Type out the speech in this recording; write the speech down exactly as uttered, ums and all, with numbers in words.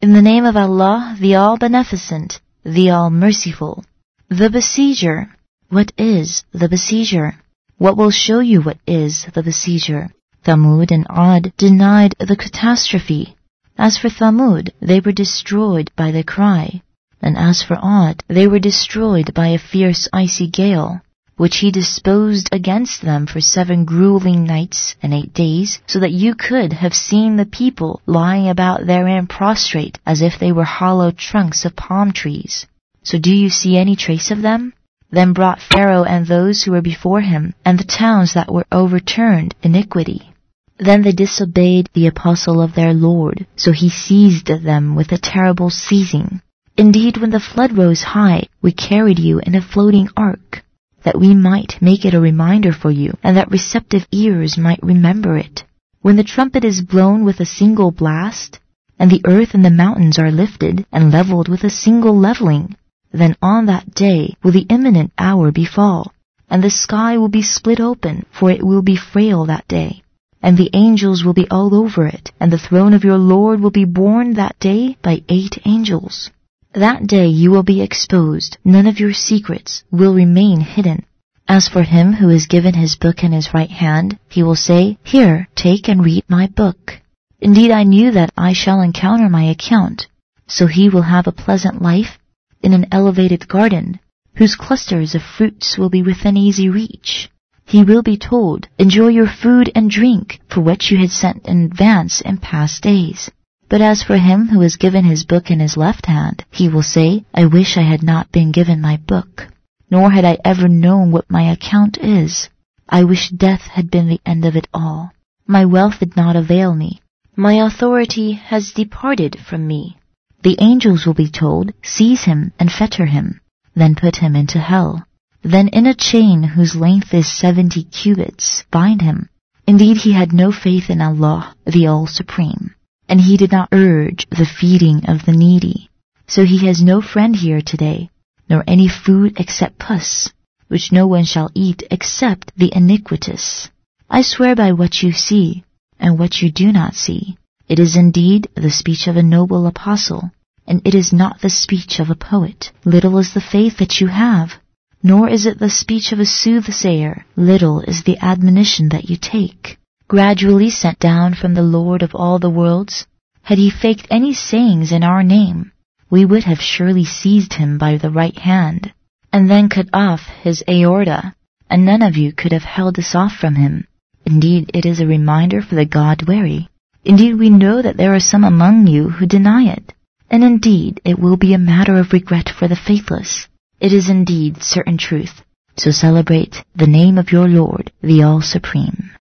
In the name of Allah, the All-Beneficent, the All-Merciful. The Besieger. What is the Besieger? What will show you what is the Besieger? Thamud and Ad denied the catastrophe. As for Thamud, they were destroyed by the cry. And as for Ad, they were destroyed by a fierce icy gale, which he disposed against them for seven grueling nights and eight days, so that you could have seen the people lying about therein prostrate as if they were hollow trunks of palm trees. So do you see any trace of them? Then brought Pharaoh and those who were before him, and the towns that were overturned, iniquity. Then they disobeyed the apostle of their Lord, so he seized them with a terrible seizing. Indeed, when the flood rose high, we carried you in a floating ark, that we might make it a reminder for you, and that receptive ears might remember it. When the trumpet is blown with a single blast, and the earth and the mountains are lifted and leveled with a single leveling, then on that day will the imminent hour befall, and the sky will be split open, for it will be frail that day. And the angels will be all over it, and the throne of your Lord will be borne that day by eight angels. That day you will be exposed, none of your secrets will remain hidden. As for him who is given his book in his right hand, he will say, Here, take and read my book. Indeed, I knew that I shall encounter my account. So he will have a pleasant life in an elevated garden, whose clusters of fruits will be within easy reach. He will be told, Enjoy your food and drink, for what you had sent in advance in past days. But as for him who is given his book in his left hand, he will say, I wish I had not been given my book, nor had I ever known what my account is. I wish death had been the end of it all. My wealth did not avail me. My authority has departed from me. The angels will be told, Seize him and fetter him, then put him into hell. Then in a chain whose length is seventy cubits, bind him. Indeed, he had no faith in Allah, the All-Supreme, and he did not urge the feeding of the needy. So he has no friend here today, nor any food except pus, which no one shall eat except the iniquitous. I swear by what you see, and what you do not see. It is indeed the speech of a noble apostle, and it is not the speech of a poet. Little is the faith that you have, nor is it the speech of a soothsayer. Little is the admonition that you take. Gradually sent down from the Lord of all the worlds, had he faked any sayings in our name, we would have surely seized him by the right hand, and then cut off his aorta, and none of you could have held us off from him. Indeed, it is a reminder for the God-wary. Indeed, we know that there are some among you who deny it, and indeed it will be a matter of regret for the faithless. It is indeed certain truth. So celebrate the name of your Lord, the All-Supreme.